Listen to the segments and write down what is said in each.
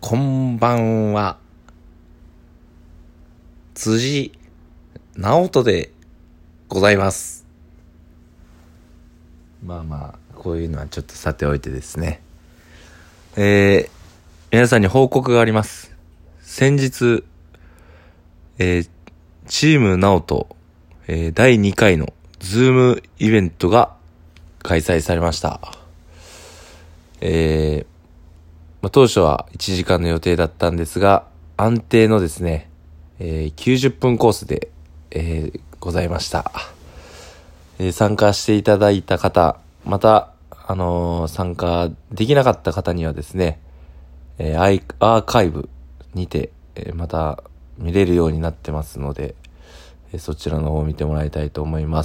こんばんは。辻直人でございます。こういうのはちょっとさておいてですね。皆さんに報告があります。先日、チーム直人、第2回のズームイベントが開催されました。当初は1時間の予定だったんですが、安定のですね、90分コースで、ございました。参加していただいた方、また、参加できなかった方にはですね、アーカイブにて、また見れるようになってますので、そちらの方を見てもらいたいと思います。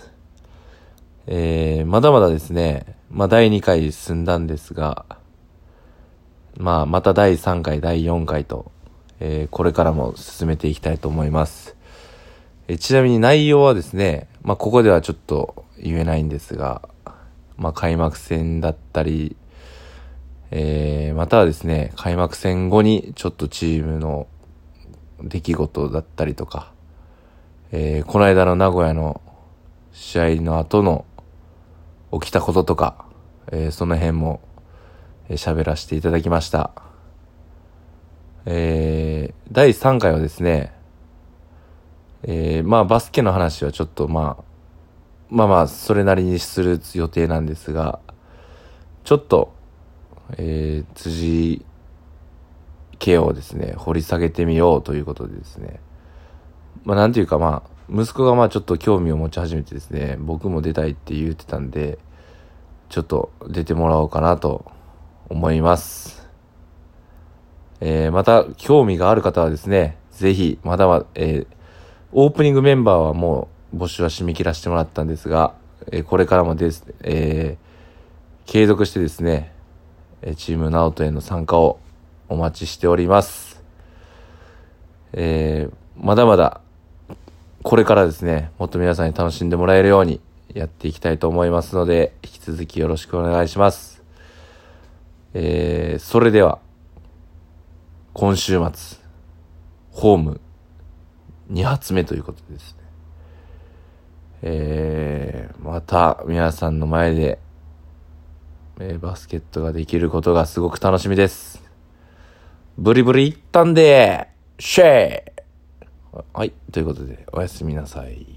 まだまだですね、第2回進んだんですが、また第3回、第4回と、これからも進めていきたいと思います。ちなみに内容はですね、ここではちょっと言えないんですが、開幕戦だったり、またはですね、開幕戦後にちょっとチームの出来事だったりとか、この間の名古屋の試合の後の起きたこととか、その辺も喋らせていただきました。第3回はですね、バスケの話はちょっとそれなりにする予定なんですが、ちょっと、辻家をですね、掘り下げてみようということでですね、なんていうか息子がちょっと興味を持ち始めてですね、僕も出たいって言ってたんで、ちょっと出てもらおうかなと思います。また興味がある方はですね、ぜひオープニングメンバーはもう募集は締め切らせてもらったんですが、これからもです、継続してですね、チームナオトへの参加をお待ちしております。まだまだこれからですね、もっと皆さんに楽しんでもらえるようにやっていきたいと思いますので、引き続きよろしくお願いします。それでは今週末ホーム2発目ということですね。また皆さんの前で、バスケットができることがすごく楽しみです。ブリブリいったんでシェー。はい、ということでおやすみなさい。